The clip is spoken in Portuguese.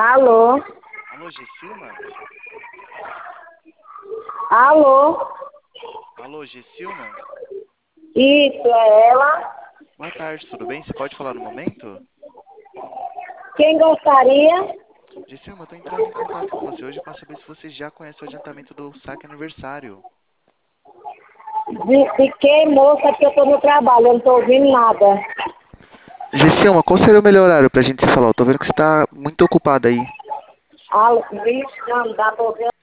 Alô? Alô, Gessilma? Alô? Alô, Gessilma? Isso, é ela? Boa tarde, tudo bem? Você pode falar no momento? Quem gostaria? Gessilma, eu tô entrando em contato com você hoje para saber se você já conhece o adiantamento do saque aniversário. De quem, moça, que eu tô no trabalho, eu não tô ouvindo nada. Gessilma, qual seria o melhor horário pra gente se falar? Eu tô vendo que você tá muito ocupada aí. Alô? Vixe, não dá pra ouvir.